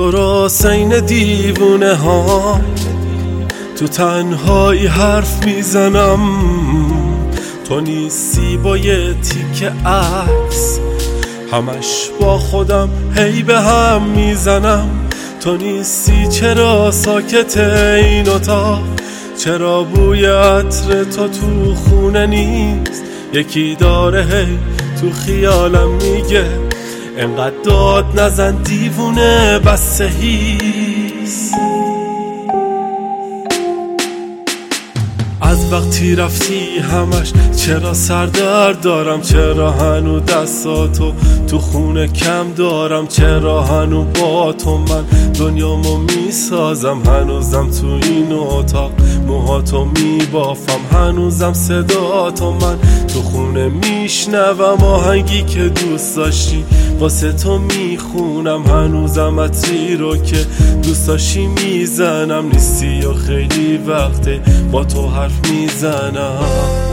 درست این دیوونه ها تو تنهایی حرف میزنم، تو نیستی با یه تیکه عکس همش با خودم هی به هم میزنم. تو نیستی چرا ساکت این اتاق، چرا بوی عطر تو تو خونه نیست، یکی داره هی تو خیالم میگه انقدر داد نزن دیوونه بس هیس. از وقتی رفتی همش چرا سردرد دارم، چرا هنو دستاتو تو خونه کم دارم، چرا هنو با تو من دنیامو میسازم، هنوزم تو این اتاق موهاتو میبافم، هنوزم صداتو من تو خونه میشنوم، آهنگی که دوست داشتی واسه تو میخونم، هنوزم عطری رو که دوست داشتی میزنم، نیستی یا خیلی وقته با تو حرف میزنم.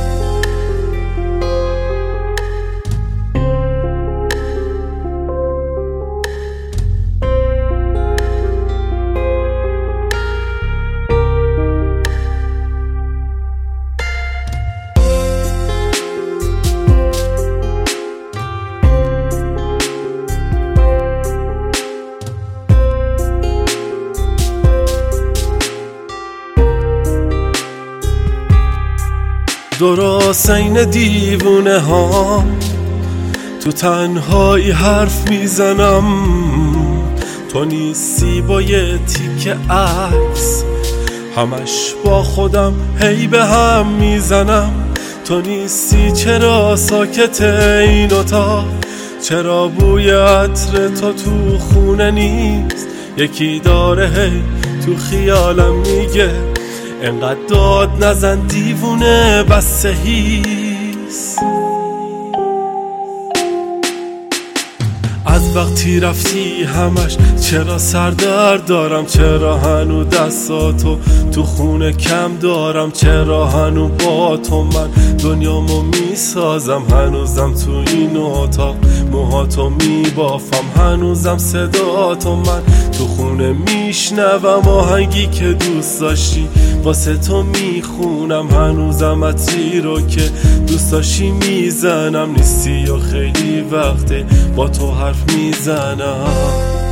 درست این دیوونه ها تو تنهایی حرف میزنم، تو نیستی با یه تیکه عکس همش با خودم هی به هم میزنم. تو نیستی چرا ساکت این اتاق، چرا بوی عطر تو تو خونه نیست، یکی داره هی تو خیالم میگه انقدر داد نزن دیوونه بس هیس. از وقتی رفتی همش چرا سردرد دارم، چرا هنو دستاتو تو خونه کم دارم، چرا هنو با تو من دنیامو میسازم، هنوزم تو این اتاق موهاتو میبافم، هنوزم صداتو من تو خونه میشنوم، آهنگی که دوست داشتی واسه تو میخونم، هنوزم عطری رو که دوست داشتی میزنم، نیستی یا خیلی وقته با تو حرف میزنم.